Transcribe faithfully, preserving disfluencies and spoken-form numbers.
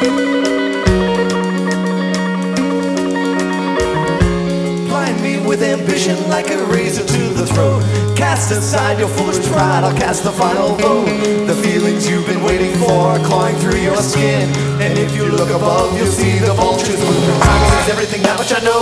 With ambition like a razor to the throat, cast aside your foolish pride, I'll cast the final vote. The feelings you've been waiting for are clawing through your skin, and if you look above you'll see the vultures moving. Time is everything, that much I know.